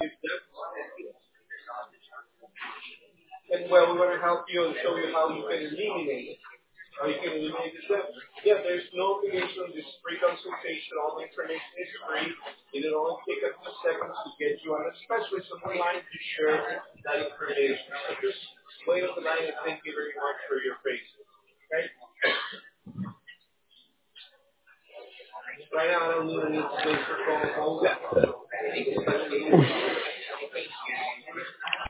And well, we want to help you and show you how you can eliminate it. How you can eliminate the step. Yeah, there's no obligation. This free consultation. All the information is free. It will only take a few seconds to get you on a specialist on the line to share that information. So just wait on the line and thank you very much for your patience. Okay? Right now, I don't need any space for phone calls. Yeah.